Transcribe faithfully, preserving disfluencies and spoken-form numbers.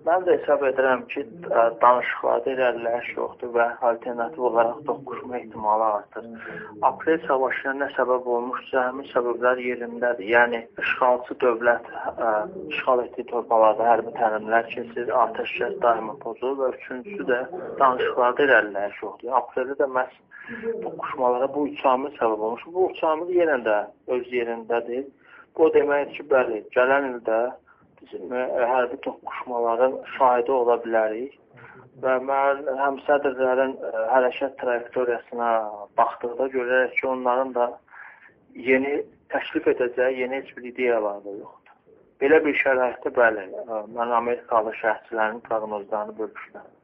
Mən də hesab edirəm ki, danışıqlarda irəliləyiş yoxdur və alternativ olaraq toqquşma ehtimalı artır. Aprel savaşına nə səbəb olmuşsa, həmin səbəblər yerindədir. Yəni, işğalçı dövlət ə, işğal etdiyi torpaqlarda hərbi təlimlər keçir, atəşkəs daima pozulur və üçüncüsü də danışıqlarda irəliləyiş yoxdur. Apreldə də məhz toqquşmalara bu üç amil səbəb olmuş. Bu üç amil yenə də öz yerindədir. Bu deməkdir ki, bəli, gələn ildə bizim hərbi toqquşmaların şahidi ola bilərik və mən həm sədrlərin hərəkət trayektoriyasına baxdıqda görərək ki, onların da yeni təklif edəcəyi yeni heç bir ideyaları da yoxdur. Belə bir şəraitdə bəli, mən Amerikalı şərhçilərin proqnozlarını bölüşürəm.